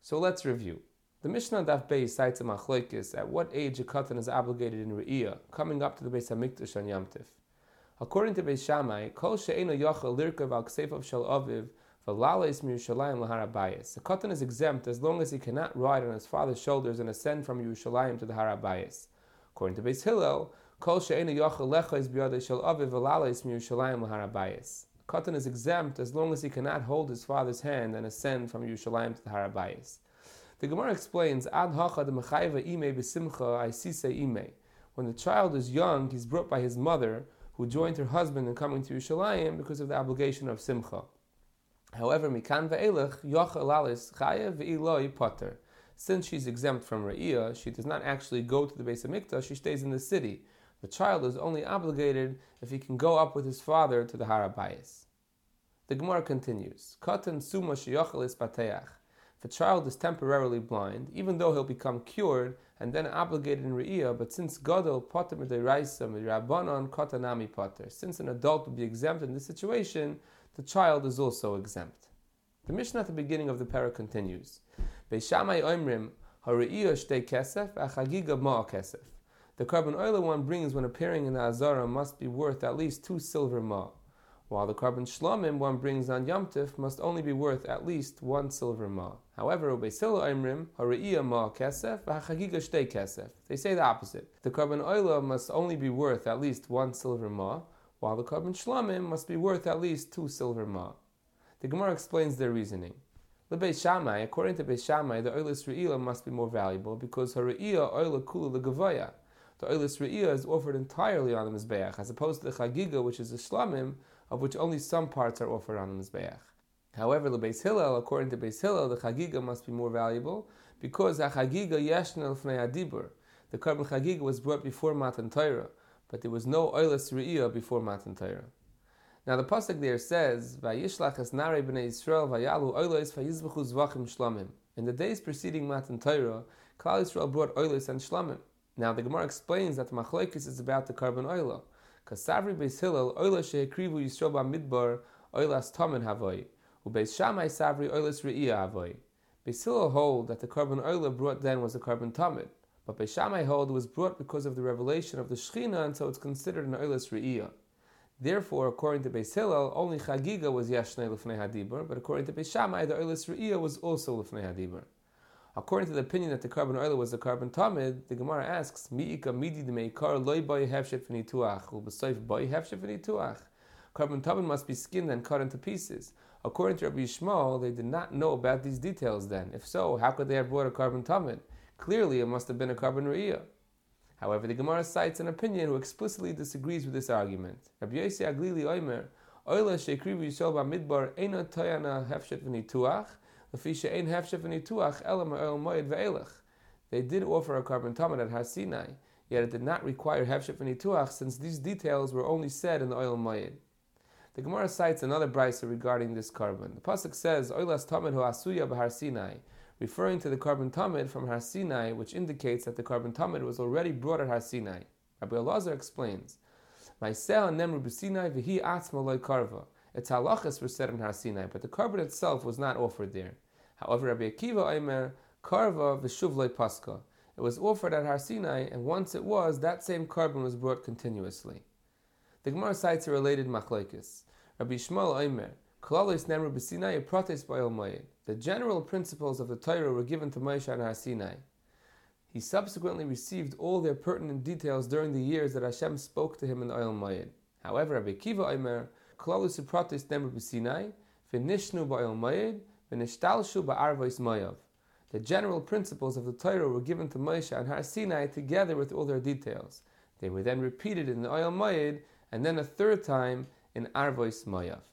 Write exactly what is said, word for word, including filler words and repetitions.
So let's review. The Mishnah Daf Beis cites a machlokes at what age a katan is obligated in Re'iyah, coming up to the Beis Hamikdash on Yom Tif. According to Beis Shammai, Kol she'eino yochel lirkav al ksefav shel aviv v'lales miYerushalayim lahar habayis. A katan is exempt as long as he cannot ride on his father's shoulders and ascend from Yerushalayim to the Har Habayis. According to Beis Hillel, Kol she'eino yochel lechos b'yadei shel aviv v'lales miYerushalayim lahar habayis. A katan is exempt as long as he cannot hold his father's hand and ascend from Yerushalayim to the Har Habayis. The Gemara explains, Ad hacha de mechayva ime b'simcha aisise ime. When the child is young, he's brought by his mother, who joined her husband in coming to Yerushalayim because of the obligation of simcha. However, mikan ve'elech yocha lalis chayev ve'iloi potter. Since she's exempt from Re'iyah, she does not actually go to the Beis Hamikdash, she stays in the city. The child is only obligated if he can go up with his father to the Har Habayis. The Gemara continues, Katan suma sheyochel ispateach. If a child is temporarily blind, even though he'll become cured and then obligated in Re'iyah, but since Gadol potter m'deiraisa m'Rabbanan katanami potter, since an adult would be exempt in this situation, the child is also exempt. The Mishnah at the beginning of the parah continues, Beis Shammai oimrim haRe'iyah shtei kesef v'achagiga ma'a kesef. The carbon oil one brings when appearing in the Azara must be worth at least two silver ma, while the carbon shlomim one brings on Yom Tif must only be worth at least one silver ma. However, Beis Hillel oimrim haRe'iyah ma kesef v'hachagiga shtei kesef. They say the opposite. The carbon oil must only be worth at least one silver ma, while the carbon shlomim must be worth at least two silver ma. The Gemara explains their reasoning. The Beis Shammai, according to Beis Shammai, the oilis Re'iyah must be more valuable because haRe'iyah oila kula legavoya. The oilis Re'iyah is offered entirely on the Mizbeach, as opposed to the Chagiga, which is the Shlamim, of which only some parts are offered on the Mizbeach. However, the Beis Hillel, according to Beis Hillel, the Chagiga must be more valuable because the Chagiga yeshna l'fnei hadibur. The carbon Chagiga was brought before Matan Torah, but there was no oilis Re'iyah before Matan Torah. Now the pasuk there says, "Vayishlach es narei b'nei Yisrael vayalu oilos vayizbechu zvachim shlamim." In the days preceding Matan Torah, Klal Yisrael brought oilos and shlamim. Now the Gemara explains that the machlokes is about the carbon oila. Kasavri Beis Hillel oila shehekrivu Yisrael b'midbar oilas tamen havoi, uBeis Shammai savri oilas Re'iyah havoi. Beis Hillel hold that the carbon oila brought then was a carbon tamid, but Beis Shammai hold it was brought because of the revelation of the Shechina, and so it's considered an oilas Re'iyah. Therefore, according to Beis Hillel, only Chagiga was Yashnei L'fnei Hadibur, but according to Beis Shammai, the oilis Re'iyah was also L'fnei Hadibur. According to the opinion that the carbon oil was the carbon tamid, the Gemara asks, Mi'ika midi d'meikar loy boi hefshet v'nituach, u'b'soif boi hefshet v'nituach. Carbon tamid must be skinned and cut into pieces. According to Rabbi Yishmael, they did not know about these details then. If so, how could they have brought a carbon tamid? Clearly, it must have been a carbon Re'iyah. However, the Gemara cites an opinion who explicitly disagrees with this argument. Rabbi Yossi Aglili Oimer, Oila she'ekrivu Yisrael b'midbar eino toyana hefshet v'nituach, l'fi she'ein hefshet v'nituach elam ha'oil moed ve'elech. They did offer a carbon tamid at Har Sinai, yet it did not require hefshet v'nituach since these details were only said in the oil moed. The Gemara cites another brisa regarding this carbon. The pasuk says, Oilas tamid ho'asuya b'Har Sinai, referring to the carbon tamid from Har Sinai, which indicates that the carbon tamid was already brought at Har Sinai. Rabbi Elazar explains, Ma'aseh nemru b'Sinai v'hi atzma loy karva. Its halachas were said in Har Sinai, but the carbon itself was not offered there. However, Rabbi Akiva Omer, karva v'shuv loy paska. It was offered at Har Sinai, and once it was, that same carbon was brought continuously. The Gemara cites a related machlokes. Rabbi Shmuel Omer, Klalos nemru b'Sinai prates ba'il moed. The general principles of the Torah were given to Moshe on Har Sinai. He subsequently received all their pertinent details during the years that Hashem spoke to him in the Oil Moed. However, Rabbi Akiva Omer, Klalos prates nemru b'Sinai, v'nishnu ba'il moed, v'nishtalshu ba'arvois moyav. The general principles of the Torah were given to Moshe on Har Sinai together with all their details. They were then repeated in the Oil Moed, and then a third time in Arvois Moyav.